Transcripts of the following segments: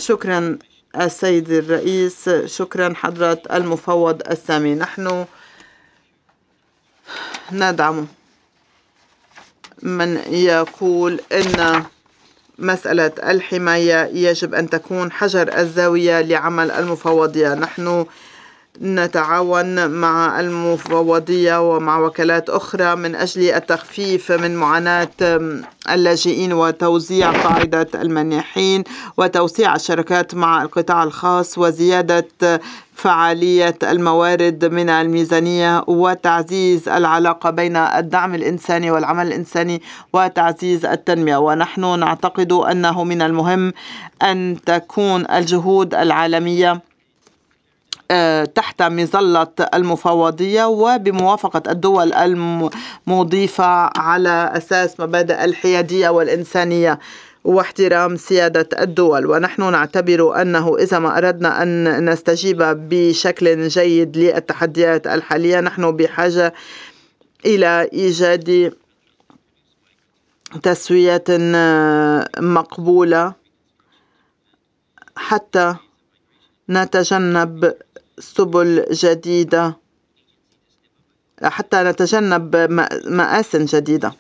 شكرا السيد الرئيس، شكرا حضرة المفوض السامي. نحن ندعم من يقول إن مسألة الحماية يجب أن تكون حجر الزاوية لعمل المفوضية. نحن نتعاون مع المفوضية ومع وكالات أخرى من أجل التخفيف من معاناة اللاجئين وتوزيع قاعدة المانحين وتوسيع الشراكات مع القطاع الخاص وزيادة فعالية الموارد من الميزانية وتعزيز العلاقة بين الدعم الإنساني والعمل الإنساني وتعزيز التنمية. ونحن نعتقد أنه من المهم أن تكون الجهود العالمية تحت مظلة المفوضية وبموافقة الدول المضيفة على أساس مبادئ الحيادية والإنسانية واحترام سيادة الدول. ونحن نعتبر أنه إذا ما أردنا أن نستجيب بشكل جيد للتحديات الحالية نحن بحاجة إلى إيجاد تسوية مقبولة حتى نتجنب سبل جديدة، حتى نتجنب مآسٍ جديدة.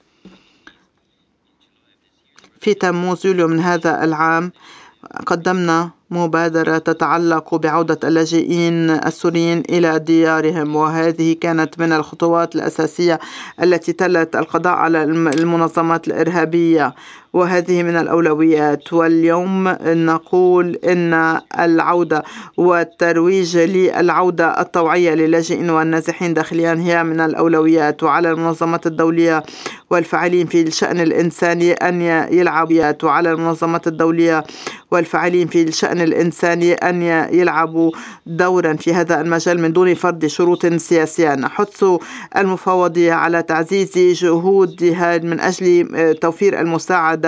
في تموز يوليو من هذا العام قدمنا مبادرة تتعلق بعودة اللاجئين السوريين إلى ديارهم، وهذه كانت من الخطوات الأساسية التي تلت القضاء على المنظمات الإرهابية، وهذه من الأولويات. واليوم نقول إن العودة والترويج للعودة الطوعية للاجئين والنازحين داخليا هي من الأولويات، وعلى المنظمات الدولية والفاعلين في الشأن الإنساني أن يلعبوا، وعلى المنظمات الدولية والفاعلين في الشأن الإنساني أن يلعبوا دورا في هذا المجال من دون فرض شروط سياسية. نحث المفوضية على تعزيز جهودها من أجل توفير المساعدة